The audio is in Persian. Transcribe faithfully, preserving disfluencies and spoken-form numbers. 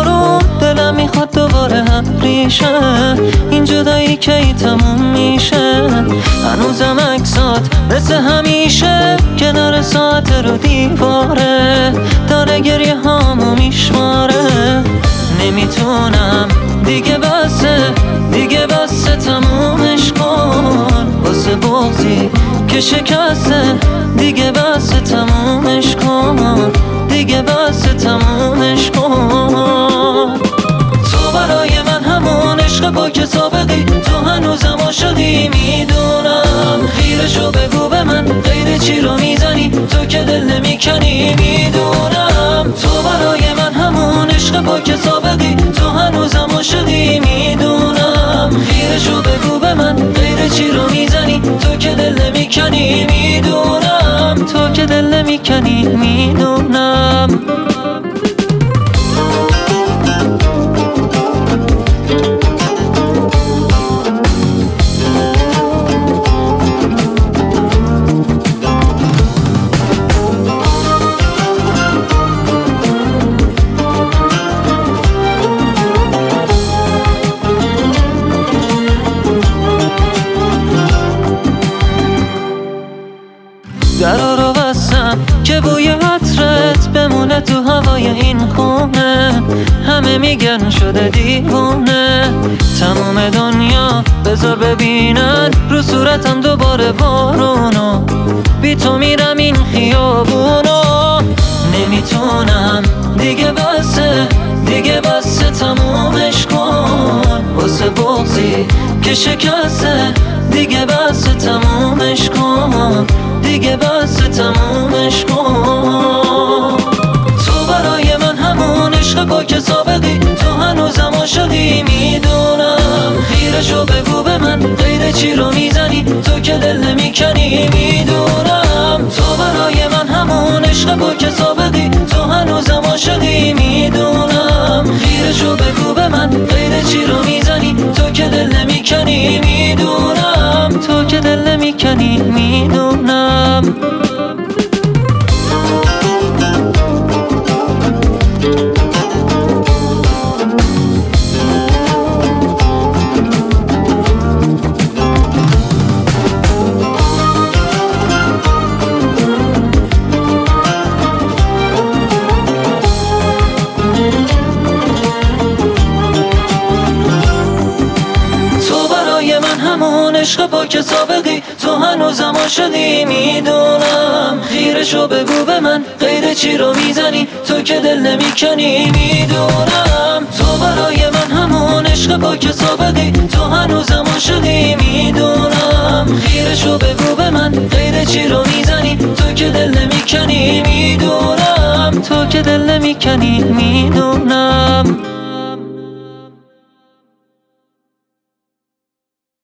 بارون دلم میخواد دوباره هم ریشه، این جدایی کی تموم میشه؟ هنوزم عکسات مثل همیشه کنار ساعت رو دیواره، داره گریه هامو میشماره. نمیتونم دیگه بسه، دیگه بسه تمومش کن، واسه بغضی که شکسته دیگه بسه تمومش کن، دیگه بسه تمومش کن. تو برای من همون عشق با که سابقی، تو هنوزم عاشقی میدونم. خیرشو بگو به من غیر چی رو میزنی، تو که دل نمیکنی میدونم. تو برای من همون عشق با که سابقی، تو هنوزم عاشقی میدونم. خیرشو بگو به من غیر چی رو میزنی، تو که دل نمیکنی میدونم، تو که دل نمیکنی میدونم. درا رو بستم که بوی عطرت بمونه تو هوای این خونه. همه میگن شده دیوونه، تمام دنیا بذار ببینن رو صورتم دوباره بارونو. بی تو میرم این خیابونو، نمیتونم دیگه بسه، دیگه بسه تمومش کن، واسه بغضی که شکسته دیگه بسه تمومش کن، دیگه بسه تمومش کن. تو برای من همون عشق با که سابقی، تو هنوزم عاشقی میدونم. خیرشو بگو به من غیر چی رو میزنی، تو که دل نمیکنی میدونم. تو برای من همون عشق با که سابقی، تو هنوزم عاشقی میدونم. خیرشو بگو به من غیر چی رو میزنی، تو که دل نمیکنی میدونم، تو که دل نمیکنی میدونم. همون عشق با که سابقی، تو هنوزم عاشقی میدونم. خیرشو بگو به من غیر چی رو میزنی، تو که دل نمیکنی میدونم. تو برای من همون عشق با که سابقی، تو هنوزم عاشقی میدونم. خیرشو بگو به من غیر چی رو میزنی، تو که دل نمیکنی میدونم، تو که دل نمیکنی میدونم.